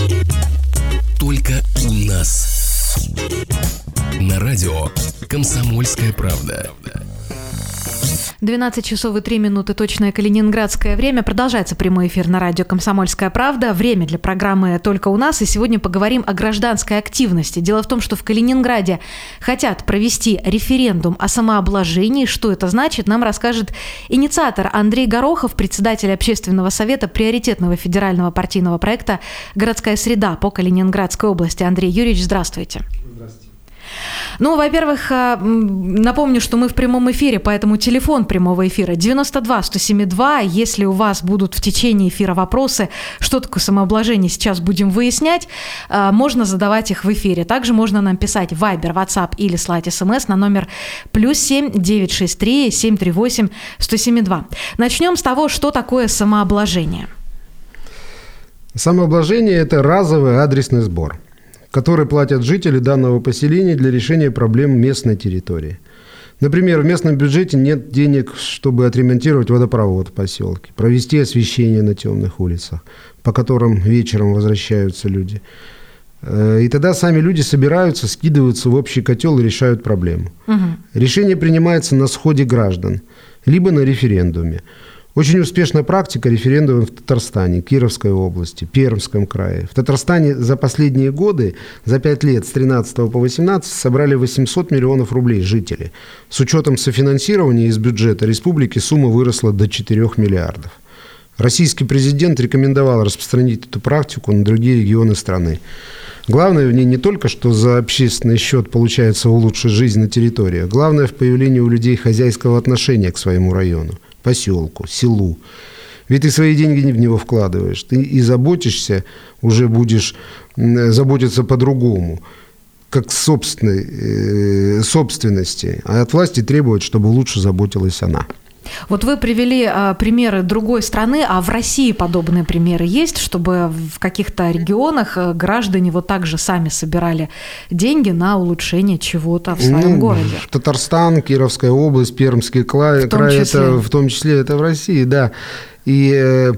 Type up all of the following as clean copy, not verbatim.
Только у нас. На радио «Комсомольская правда». 12 часов и 3 минуты, точное калининградское время. Продолжается прямой эфир на радио «Комсомольская правда». Время для программы «Только у нас». И сегодня поговорим о гражданской активности. Дело в том, что в Калининграде хотят провести референдум о самообложении. Что это значит, нам расскажет инициатор Андрей Горохов, председатель общественного совета приоритетного федерального партийного проекта «Городская среда» по Калининградской области. Андрей Юрьевич, здравствуйте. Здравствуйте. Ну, во-первых, напомню, что мы в прямом эфире, поэтому телефон прямого эфира 92-107-2. Если у вас будут в течение эфира вопросы, что такое самообложение, сейчас будем выяснять, можно задавать их в эфире. Также можно нам писать в Viber, WhatsApp или слать смс на номер +7 963 738 1072. Начнем с того, что такое самообложение. Самообложение – это разовый адресный сбор, который платят жители данного поселения для решения проблем местной территории. Например, в местном бюджете нет денег, чтобы отремонтировать водопровод в поселке, провести освещение на темных улицах, по которым вечером возвращаются люди. И тогда сами люди собираются, скидываются в общий котел и решают проблему. Решение принимается на сходе граждан, либо на референдуме. Очень успешная практика референдумов в Татарстане, Кировской области, Пермском крае. В Татарстане за последние годы, за 5 лет, с 13 по 18, собрали 800 миллионов рублей жители. С учетом софинансирования из бюджета республики сумма выросла до 4 миллиардов. Российский президент рекомендовал распространить эту практику на другие регионы страны. Главное в ней не только, что за общественный счет получается улучшить жизнь на территории, главное в появлении у людей хозяйского отношения к своему району, поселку, селу. Ведь ты свои деньги в него вкладываешь, ты и заботишься, уже будешь заботиться по-другому, как собственности, а от власти требовать, чтобы лучше заботилась она. Вот вы привели примеры другой страны, а в России подобные примеры есть, чтобы в каких-то регионах граждане вот так же сами собирали деньги на улучшение чего-то в своем городе? Татарстан, Кировская область, Пермский край, в том числе это в России, да. И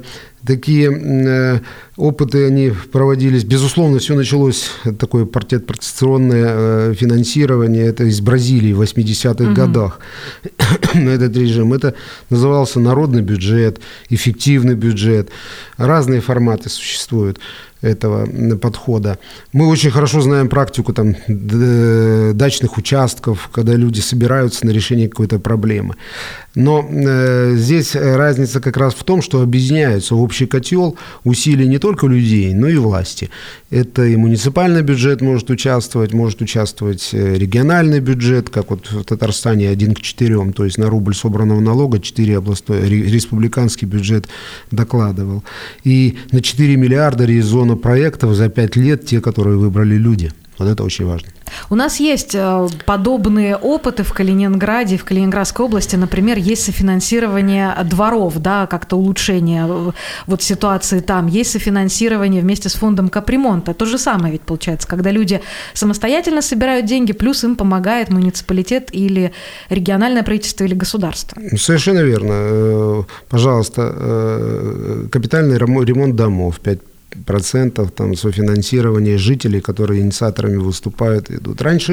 такие опыты, они проводились. Безусловно, все началось, такое партиционное финансирование, это из Бразилии в 80-х годах. Этот режим. Это назывался народный бюджет, эффективный бюджет. Разные форматы существуют этого подхода. Мы очень хорошо знаем практику там, дачных участков, когда люди собираются на решение какой-то проблемы. Но здесь разница как раз в том, что объединяются в общий котел усилия не только людей, но и власти. Это и муниципальный бюджет может участвовать региональный бюджет, как вот в Татарстане 1:4, то есть на рубль собранного налога 4 областной, республиканский бюджет докладывал. И на 4 миллиарда реализовано проектов за 5 лет, те, которые выбрали люди. Вот это очень важно. У нас есть подобные опыты в Калининграде, в Калининградской области. Например, есть софинансирование дворов, да, как-то улучшение вот ситуации там. Есть софинансирование вместе с фондом капремонта. То же самое ведь получается, когда люди самостоятельно собирают деньги, плюс им помогает муниципалитет или региональное правительство или государство. Совершенно верно. Пожалуйста, капитальный ремонт домов 5% там софинансирование жителей, которые инициаторами выступают, идут. Раньше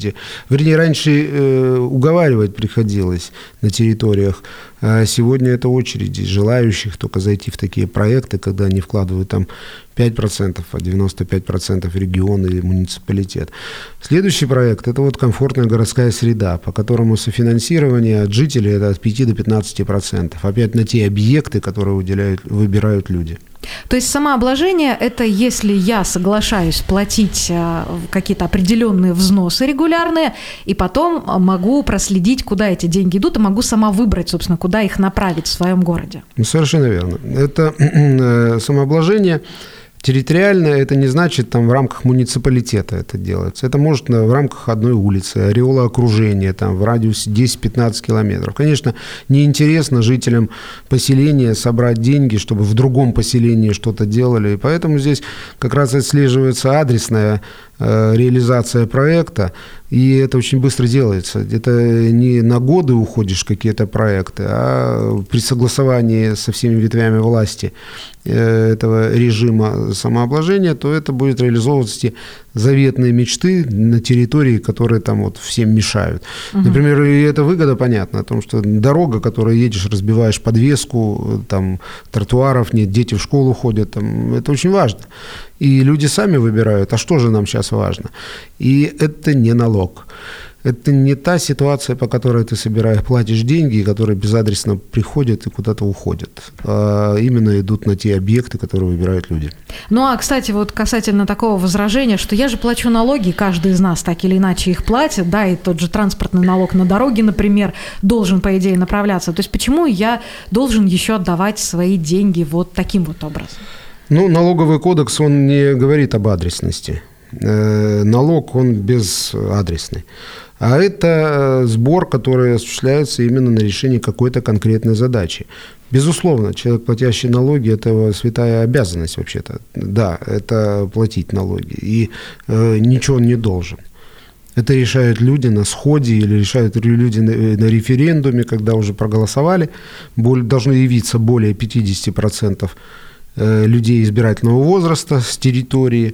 уговаривать приходилось на территориях, а сегодня это очереди желающих только зайти в такие проекты, когда они вкладывают там 5%, а 95% регион или муниципалитет. Следующий проект – это вот комфортная городская среда, по которому софинансирование от жителей это от 5 до 15%. Опять на те объекты, которые выбирают люди. То есть самообложение – это если я соглашаюсь платить какие-то определенные взносы регулярные, и потом могу проследить, куда эти деньги идут, и могу сама выбрать, собственно, куда их направить в своем городе. Совершенно верно. Это самообложение территориально, это не значит там в рамках муниципалитета это делается. Это может в рамках одной улицы, ореола окружения, там в радиусе 10-15 километров. Конечно, неинтересно жителям поселения собрать деньги, чтобы в другом поселении что-то делали. И поэтому здесь как раз отслеживается адресная реализация проекта, и это очень быстро делается. Это не на годы уходишь в какие-то проекты, а при согласовании со всеми ветвями власти этого режима самообложения, то это будет реализовываться те заветные мечты на территории, которые там вот всем мешают. Например, и эта выгода понятна, о том, что дорога, которой едешь, разбиваешь подвеску, там тротуаров нет, дети в школу ходят, там, это очень важно. И люди сами выбирают, а что же нам сейчас важно. И это не налог. Это не та ситуация, по которой ты платишь деньги, которые безадресно приходят и куда-то уходят, а именно идут на те объекты, которые выбирают люди. Ну, а, кстати, вот касательно такого возражения, что я же плачу налоги, каждый из нас так или иначе их платит, да, и тот же транспортный налог на дороге, например, должен, по идее, направляться. То есть почему я должен еще отдавать свои деньги вот таким вот образом? Ну, налоговый кодекс, он не говорит об адресности. Налог, он безадресный. А это сбор, который осуществляется именно на решение какой-то конкретной задачи. Безусловно, человек, платящий налоги, это святая обязанность вообще-то. Да, это платить налоги. И ничего он не должен. Это решают люди на сходе или решают люди на референдуме, когда уже проголосовали. Должно явиться более 50% людей избирательного возраста с территории,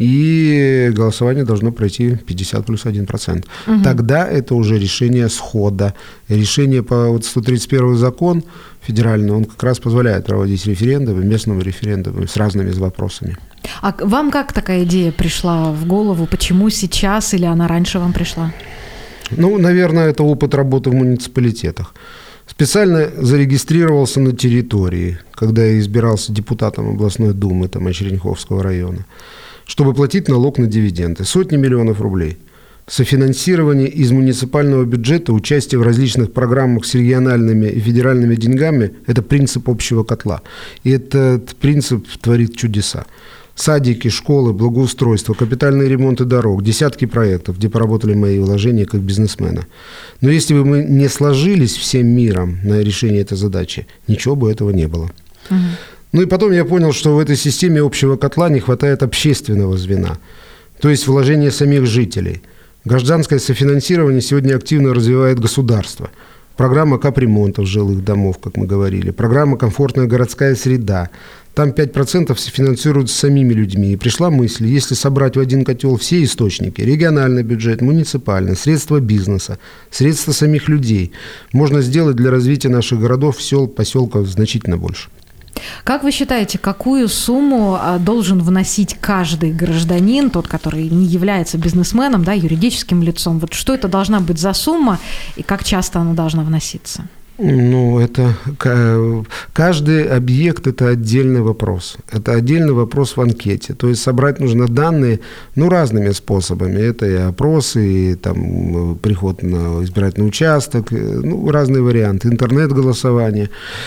и голосование должно пройти 50 плюс 1%. Тогда это уже решение схода. Решение по 131 закон федеральный, он как раз позволяет проводить референдумы, местные референдумы с разными вопросами. А вам как такая идея пришла в голову? Почему сейчас или она раньше вам пришла? Ну, наверное, это опыт работы в муниципалитетах. Специально зарегистрировался на территории, когда я избирался депутатом областной думы там, Черенховского района, чтобы платить налог на дивиденды. Сотни миллионов рублей. Софинансирование из муниципального бюджета, участие в различных программах с региональными и федеральными деньгами – это принцип общего котла. И этот принцип творит чудеса. Садики, школы, благоустройство, капитальные ремонты дорог, десятки проектов, где поработали мои вложения как бизнесмена. Но если бы мы не сложились всем миром на решение этой задачи, ничего бы этого не было. Ну и потом я понял, что в этой системе общего котла не хватает общественного звена, то есть вложения самих жителей. Гражданское софинансирование сегодня активно развивает государство. Программа капремонтов жилых домов, как мы говорили, программа «Комфортная городская среда». Там 5% финансируются самими людьми. И пришла мысль, если собрать в один котел все источники, региональный бюджет, муниципальный, средства бизнеса, средства самих людей, можно сделать для развития наших городов, сел, поселков значительно больше. Как вы считаете, какую сумму должен вносить каждый гражданин, тот, который не является бизнесменом, да, юридическим лицом? Вот что это должна быть за сумма и как часто она должна вноситься? Ну, это каждый объект – это отдельный вопрос. Это отдельный вопрос в анкете. То есть собрать нужно данные, разными способами. Это и опросы, и там, приход на избирательный участок, разные варианты. Интернет-голосование.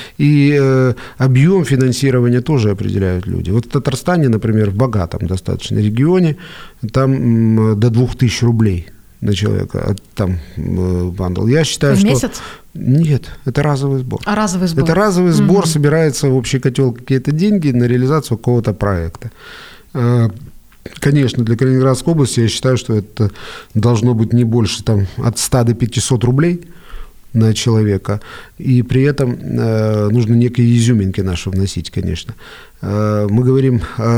И объем финансирования тоже определяют люди. Вот в Татарстане, например, в богатом достаточно регионе, там до 2000 рублей на человека, там бандл. Я считаю, в месяц? Нет, это разовый сбор. А разовый сбор? Это разовый сбор, собирается в общий котел какие-то деньги на реализацию какого-то проекта. Конечно, для Калининградской области я считаю, что это должно быть не больше там, от 100 до 500 рублей на человека, и при этом нужно некие изюминки наши вносить, конечно. Мы говорим,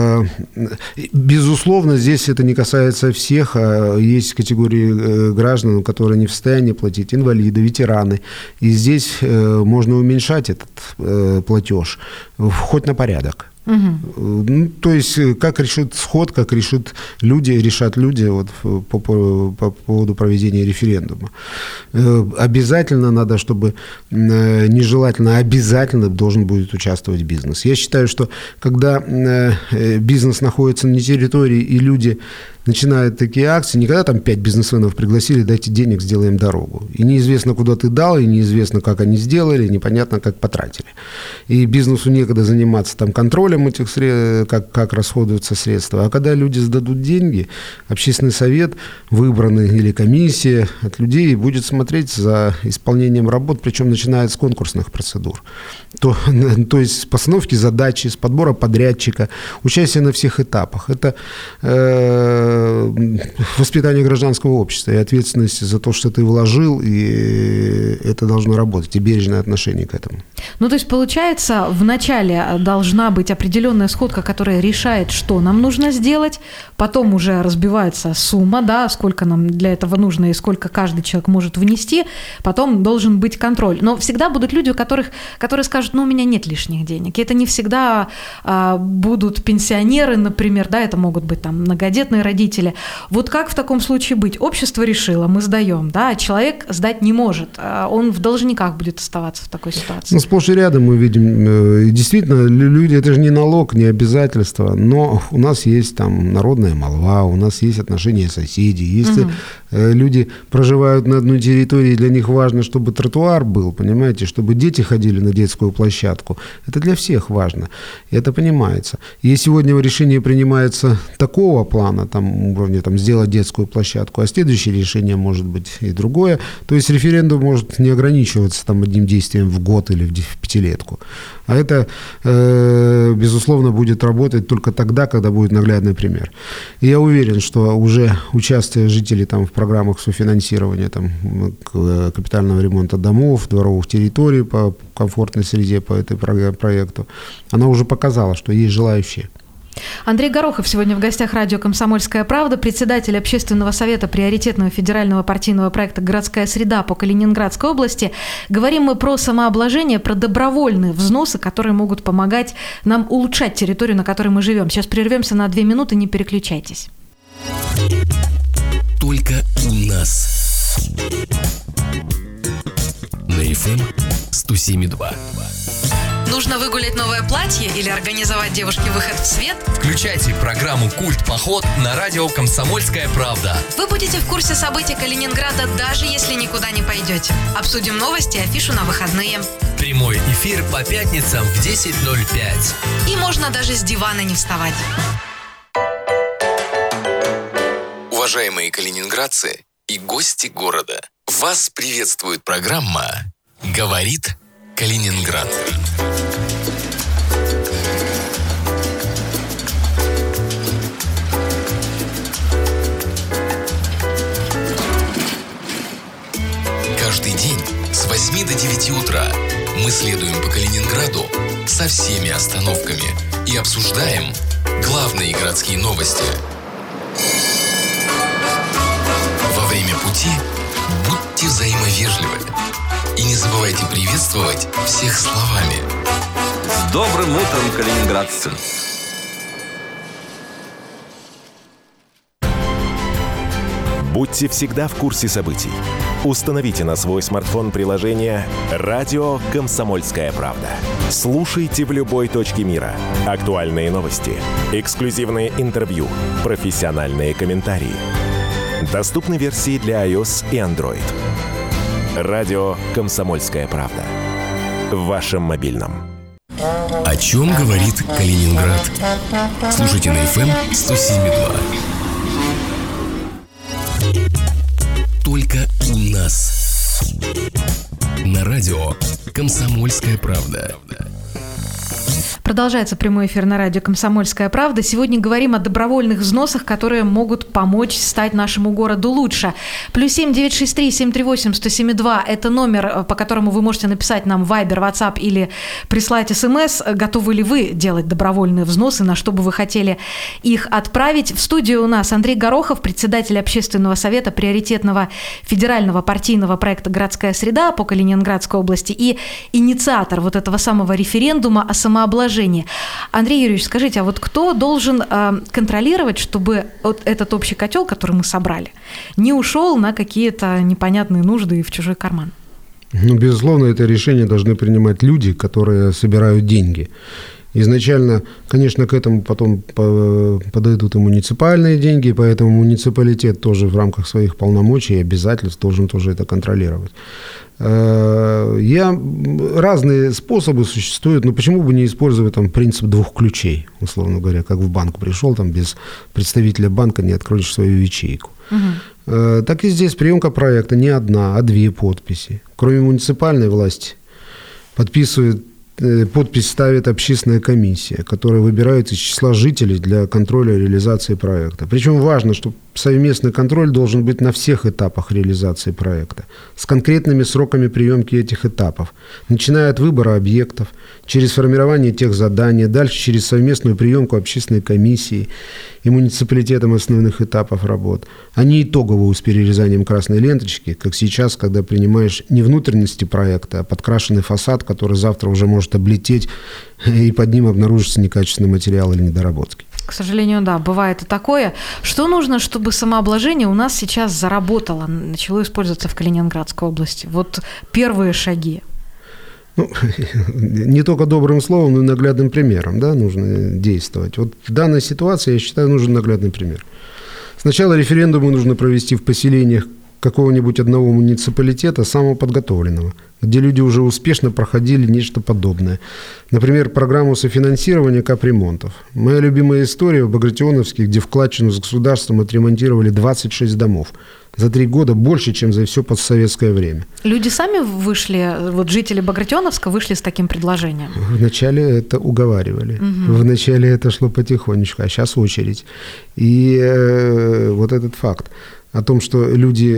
безусловно, здесь это не касается всех, есть категории граждан, которые не в состоянии платить, инвалиды, ветераны, и здесь можно уменьшать этот платеж хоть на порядок. То есть, как решит сход, как решат люди вот, по поводу проведения референдума. Обязательно надо, чтобы нежелательно, обязательно должен будет участвовать бизнес. Я считаю, что когда бизнес находится на территории и люди начинают такие акции, никогда там 5 бизнесменов пригласили, дайте денег, сделаем дорогу. И неизвестно, куда ты дал, и неизвестно, как они сделали, непонятно, как потратили. И бизнесу некогда заниматься там контролем этих средств, как расходуются средства. А когда люди сдадут деньги, общественный совет, выбранный или комиссия от людей будет смотреть за исполнением работ, причем начиная с конкурсных процедур. То есть с постановки задачи, с подбора подрядчика, участие на всех этапах. Это воспитание гражданского общества и ответственность за то, что ты вложил, и это должно работать, и бережное отношение к этому. Ну, то есть, получается, вначале должна быть определенная сходка, которая решает, что нам нужно сделать, потом уже разбивается сумма, да, сколько нам для этого нужно и сколько каждый человек может внести, потом должен быть контроль. Но всегда будут люди, которые скажут, ну, у меня нет лишних денег. И это не всегда будут пенсионеры, например, да, это могут быть там многодетные родители. Вот как в таком случае быть? Общество решило, мы сдаем, да, а человек сдать не может. Он в должниках будет оставаться в такой ситуации. Ну, сплошь и рядом мы видим, действительно, люди, это же не налог, не обязательство, но у нас есть там народная молва, у нас есть отношения соседей. Если люди проживают на одной территории, для них важно, чтобы тротуар был, понимаете, чтобы дети ходили на детскую площадку. Это для всех важно, и это понимается. И сегодня решение принимается такого плана, там, уровня, там, сделать детскую площадку, а следующее решение может быть и другое. То есть референдум может не ограничиваться там одним действием в год или в пятилетку. А это, безусловно, будет работать только тогда, когда будет наглядный пример. И я уверен, что уже участие жителей там в программах софинансирования там, капитального ремонта домов, дворовых территорий по комфортной среде по этому проекту, она уже показала, что есть желающие. Андрей Горохов сегодня в гостях радио «Комсомольская правда», председатель Общественного совета приоритетного федерального партийного проекта «Городская среда» по Калининградской области. Говорим мы про самообложение, про добровольные взносы, которые могут помогать нам улучшать территорию, на которой мы живем. Сейчас прервемся на 2 минуты, не переключайтесь. Только у нас. На FM 107,2. Нужно выгулять новое платье или организовать девушке выход в свет? Включайте программу «Культ-поход» на радио «Комсомольская правда». Вы будете в курсе событий Калининграда, даже если никуда не пойдете. Обсудим новости и афишу на выходные. Прямой эфир по пятницам в 10:05. И можно даже с дивана не вставать. Уважаемые калининградцы и гости города, вас приветствует программа «Говорит Калининград». Каждый день с 8 до 9 утра мы следуем по Калининграду со всеми остановками и обсуждаем главные городские новости. Во время пути будьте взаимовежливы и не забывайте приветствовать всех словами. С добрым утром, калининградцы! Будьте всегда в курсе событий. Установите на свой смартфон приложение «Радио Комсомольская правда». Слушайте в любой точке мира. Актуальные новости, эксклюзивные интервью, профессиональные комментарии. Доступны версии для iOS и Android. «Радио Комсомольская правда». В вашем мобильном. О чем говорит Калининград? Слушайте на FM 107,2. Только у нас. На радио «Комсомольская правда». Продолжается прямой эфир на радио «Комсомольская правда». Сегодня говорим о добровольных взносах, которые могут помочь стать нашему городу лучше. +7 963 738 107,2 – это номер, по которому вы можете написать нам в Viber, WhatsApp или прислать СМС. Готовы ли вы делать добровольные взносы, на что бы вы хотели их отправить? В студии у нас Андрей Горохов, председатель Общественного совета приоритетного федерального партийного проекта «Городская среда» по Калининградской области и инициатор вот этого самого референдума о самообложении. Андрей Юрьевич, скажите, а вот кто должен контролировать, чтобы вот этот общий котел, который мы собрали, не ушел на какие-то непонятные нужды в чужой карман? Ну, безусловно, это решение должны принимать люди, которые собирают деньги. Изначально, конечно, к этому потом подойдут и муниципальные деньги, поэтому муниципалитет тоже в рамках своих полномочий и обязательств должен тоже это контролировать. Разные способы существуют, но почему бы не использовать там принцип 2 ключей, условно говоря, как в банк пришел, там без представителя банка не откроешь свою ячейку. Так и здесь приемка проекта не одна, а 2 подписи. Кроме муниципальной власти подписывают подпись ставит общественная комиссия, которая выбирает из числа жителей для контроля реализации проекта. Причем важно, что совместный контроль должен быть на всех этапах реализации проекта, с конкретными сроками приемки этих этапов, начиная от выбора объектов, через формирование тех заданий, дальше через совместную приемку общественной комиссии и муниципалитетом основных этапов работ, а не итоговую с перерезанием красной ленточки, как сейчас, когда принимаешь не внутренности проекта, а подкрашенный фасад, который завтра уже может облететь, и под ним обнаружится некачественный материал или недоработки. К сожалению, да, бывает и такое. Что нужно, чтобы самообложение у нас сейчас заработало, начало использоваться в Калининградской области? Вот первые шаги. Ну, не только добрым словом, но и наглядным примером, да, нужно действовать. Вот в данной ситуации, я считаю, нужен наглядный пример. Сначала референдумы нужно провести в поселениях какого-нибудь одного муниципалитета, самого подготовленного, где люди уже успешно проходили нечто подобное. Например, программу софинансирования капремонтов. Моя любимая история в Багратионовске, где вкладчину с государством отремонтировали 26 домов. За 3 года больше, чем за все постсоветское время. Люди сами вышли, вот жители Багратионовска вышли с таким предложением? Вначале это уговаривали. Вначале это шло потихонечку, а сейчас очередь. И вот этот факт о том, что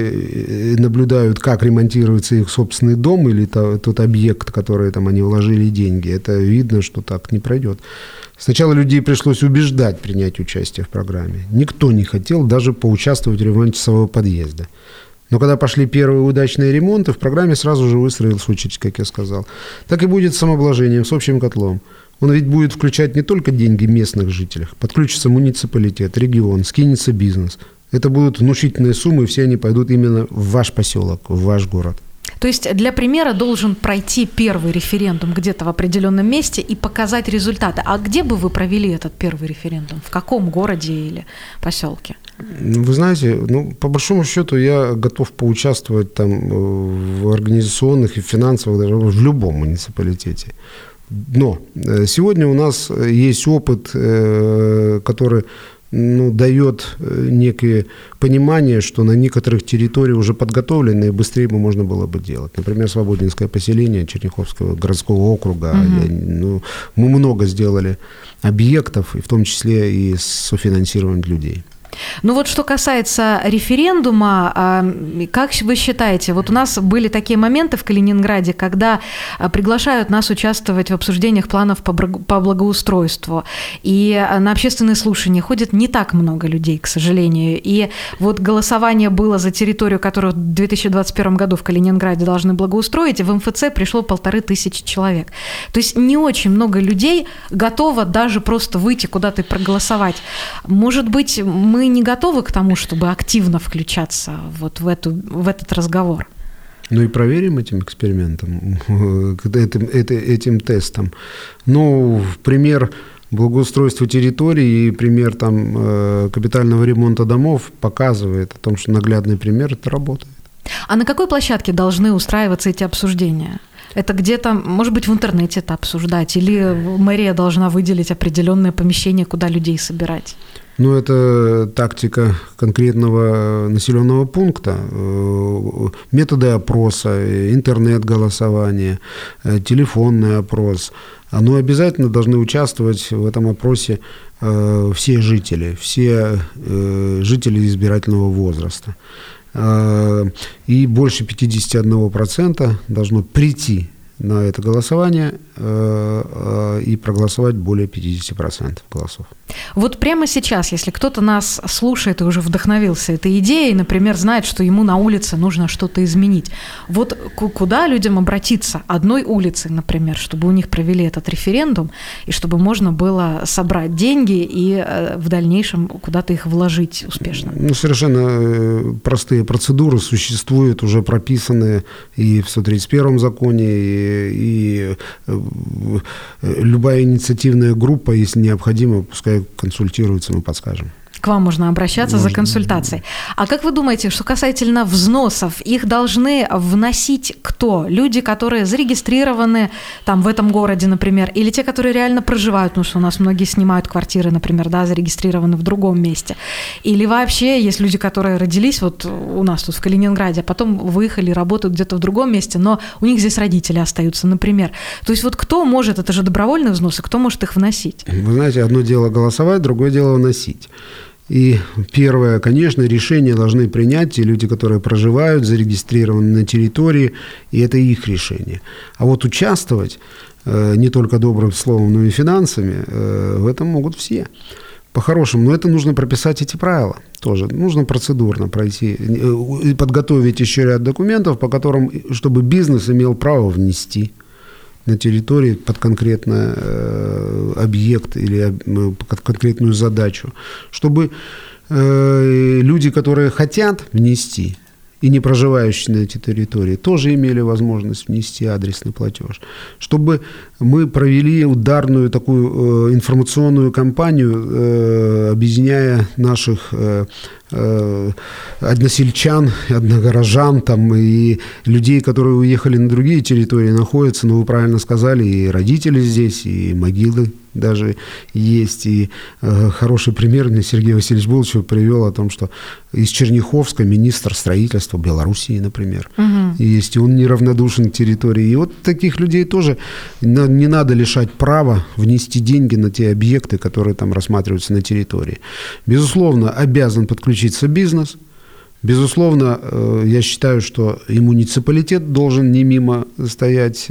люди наблюдают, как ремонтируется их собственный дом или тот объект, в который там они вложили деньги, это видно, что так не пройдет. Сначала людей пришлось убеждать принять участие в программе. Никто не хотел даже поучаствовать в ремонте своего подъезда. Но когда пошли первые удачные ремонты, в программе сразу же выстроилась очередь, как я сказал. Так и будет с самообложением, с общим котлом. Он ведь будет включать не только деньги местных жителей. Подключится муниципалитет, регион, скинется бизнес. Это будут внушительные суммы, и все они пойдут именно в ваш поселок, в ваш город. То есть для примера должен пройти первый референдум где-то в определенном месте и показать результаты. А где бы вы провели этот первый референдум? В каком городе или поселке? Вы знаете, по большому счету я готов поучаствовать там в организационных и финансовых, даже в любом муниципалитете. Но сегодня у нас есть опыт, который дает некое понимание, что на некоторых территориях уже подготовлено, и быстрее бы можно было бы делать. Например, Свободинское поселение Черняховского городского округа. Мы много сделали объектов, и в том числе и с софинансированием людей. Ну вот что касается референдума, как вы считаете, вот у нас были такие моменты в Калининграде, когда приглашают нас участвовать в обсуждениях планов по благоустройству, и на общественные слушания ходит не так много людей, к сожалению, и вот голосование было за территорию, которую в 2021 году в Калининграде должны благоустроить, и в МФЦ пришло 1500 человек. То есть не очень много людей готово даже просто выйти куда-то и проголосовать. Может быть, мы не готовы к тому, чтобы активно включаться вот в этот разговор? Ну и проверим этим экспериментом, этим тестом. Пример благоустройства территории и пример капитального ремонта домов показывает о том, что наглядный пример это работает. А на какой площадке должны устраиваться эти обсуждения? Это где-то, может быть, в интернете это обсуждать, или мэрия должна выделить определенное помещение, куда людей собирать? Это тактика конкретного населенного пункта, методы опроса, интернет-голосование, телефонный опрос. Обязательно должны участвовать в этом опросе все жители избирательного возраста. И больше 51% должно прийти на это голосование и проголосовать более 50% голосов. Вот прямо сейчас, если кто-то нас слушает и уже вдохновился этой идеей, например, знает, что ему на улице нужно что-то изменить, вот куда людям обратиться? Одной улицей, например, чтобы у них провели этот референдум, и чтобы можно было собрать деньги и в дальнейшем куда-то их вложить успешно? Совершенно простые процедуры существуют, уже прописанные и в 131 законе, и любая инициативная группа, если необходимо, пускай консультируется, мы подскажем. К вам можно обращаться за консультацией. А как вы думаете, что касательно взносов, их должны вносить кто? Люди, которые зарегистрированы там в этом городе, например, или те, которые реально проживают, потому что у нас многие снимают квартиры, например, да, зарегистрированы в другом месте. Или вообще есть люди, которые родились вот у нас тут в Калининграде, а потом выехали, работают где-то в другом месте, но у них здесь родители остаются, например. То есть вот кто может, это же добровольные взносы, кто может их вносить? Вы знаете, одно дело голосовать, другое дело вносить. И первое, конечно, решение должны принять те люди, которые проживают, зарегистрированы на территории, и это их решение. А вот участвовать не только добрым словом, но и финансами в этом могут все. По-хорошему, но это нужно прописать эти правила тоже. Нужно процедурно пройти и подготовить еще ряд документов, по которым, чтобы бизнес имел право внести на территории под конкретный объект или под конкретную задачу, чтобы люди, которые хотят внести и не проживающие на этой территории, тоже имели возможность внести адресный платеж, чтобы мы провели ударную такую информационную кампанию, объединяя наших односельчан, одногорожан там, и людей, которые уехали на другие территории, находятся, ну, вы правильно сказали, и родители здесь, и могилы даже есть. И хороший пример мне Сергей Васильевич Булычев привел о том, что из Черняховска министр строительства Белоруссии, например, есть, и он неравнодушен к территории. И вот таких людей тоже не надо лишать права внести деньги на те объекты, которые там рассматриваются на территории. Безусловно, обязан подключиться бизнес. Безусловно, я считаю, что и муниципалитет должен не мимо стоять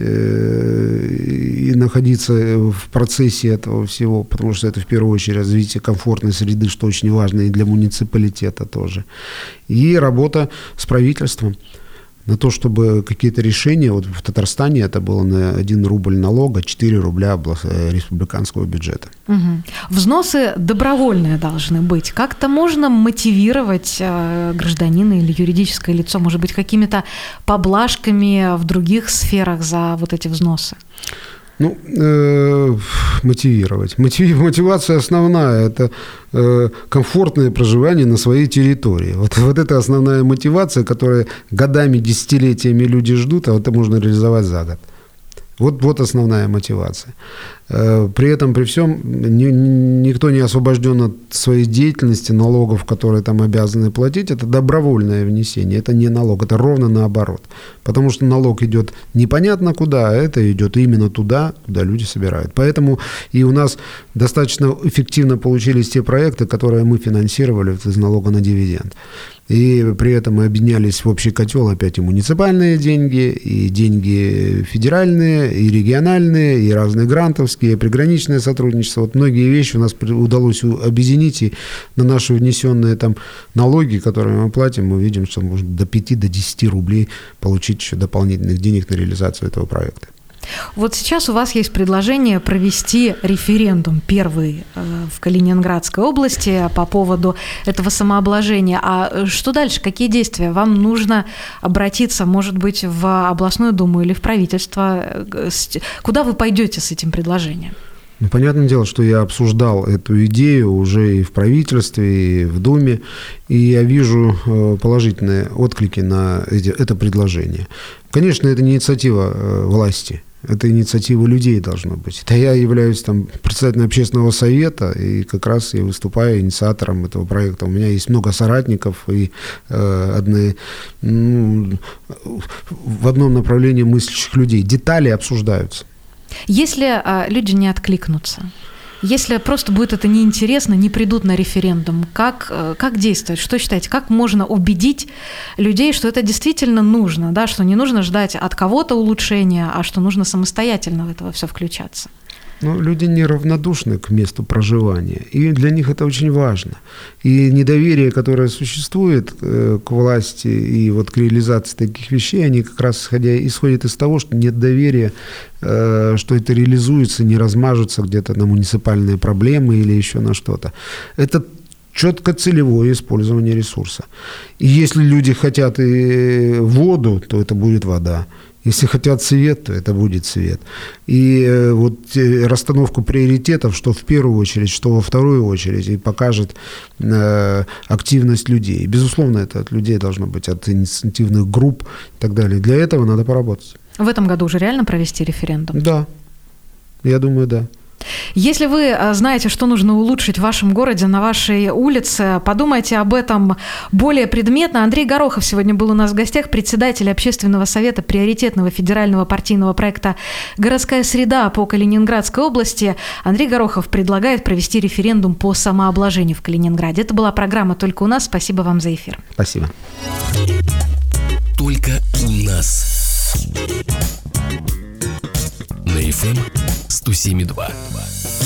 и находиться в процессе этого всего, потому что это в первую очередь развитие комфортной среды, что очень важно и для муниципалитета тоже. И работа с правительством на то, чтобы какие-то решения, вот в Татарстане это было на 1 рубль налога, 4 рубля республиканского бюджета. Взносы добровольные должны быть. Как-то можно мотивировать гражданина или юридическое лицо, может быть, какими-то поблажками в других сферах за вот эти взносы? Ну, мотивировать. Мотивация основная – это комфортное проживание на своей территории. Вот это основная мотивация, которую годами, десятилетиями люди ждут, а это можно реализовать за год. Вот основная мотивация. При этом, при всем, никто не освобожден от своей деятельности, налогов, которые там обязаны платить. Это добровольное внесение, это не налог, это ровно наоборот. Потому что налог идет непонятно куда, а это идет именно туда, куда люди собирают. Поэтому и у нас достаточно эффективно получились те проекты, которые мы финансировали из налога на дивиденд. И при этом мы объединялись в общий котел опять и муниципальные деньги, и деньги федеральные, и региональные, и разные грантовские, и приграничное сотрудничество. Вот многие вещи у нас удалось объединить, и на наши внесенные там налоги, которые мы платим, мы видим, что можно до 5-10 рублей получить еще дополнительных денег на реализацию этого проекта. Вот сейчас у вас есть предложение провести референдум первый в Калининградской области по поводу этого самообложения. А что дальше? Какие действия? Вам нужно обратиться, может быть, в областную думу или в правительство? Куда вы пойдете с этим предложением? Ну, понятное дело, что я обсуждал эту идею уже и в правительстве, и в Думе, и я вижу положительные отклики на это предложение. Конечно, это не инициатива власти. Это инициатива людей должно быть. Это я являюсь там председателем общественного совета, и как раз я выступаю инициатором этого проекта. У меня есть много соратников, и в одном направлении мыслящих людей. Детали обсуждаются. Если люди не откликнутся, если просто будет это неинтересно, не придут на референдум, как действовать? Что считаете, как можно убедить людей, что это действительно нужно, да, что не нужно ждать от кого-то улучшения, а что нужно самостоятельно в это все включаться? Ну, люди неравнодушны к месту проживания, и для них это очень важно. И недоверие, которое существует к власти и вот к реализации таких вещей, они как раз исходят из того, что нет доверия, что это реализуется, не размажется где-то на муниципальные проблемы или еще на что-то. Это четко целевое использование ресурса. И если люди хотят и воду, то это будет вода. Если хотят свет, то это будет свет. И вот расстановку приоритетов, что в первую очередь, что во вторую очередь, и покажет активность людей. Безусловно, это от людей должно быть, от инициативных групп и так далее. Для этого надо поработать. В этом году уже реально провести референдум? Да, я думаю, да. Если вы знаете, что нужно улучшить в вашем городе, на вашей улице, подумайте об этом более предметно. Андрей Горохов сегодня был у нас в гостях, председатель Общественного совета приоритетного федерального партийного проекта «Городская среда» по Калининградской области. Андрей Горохов предлагает провести референдум по самообложению в Калининграде. Это была программа «Только у нас». Спасибо вам за эфир. Спасибо. Только у нас. На FM 107.2.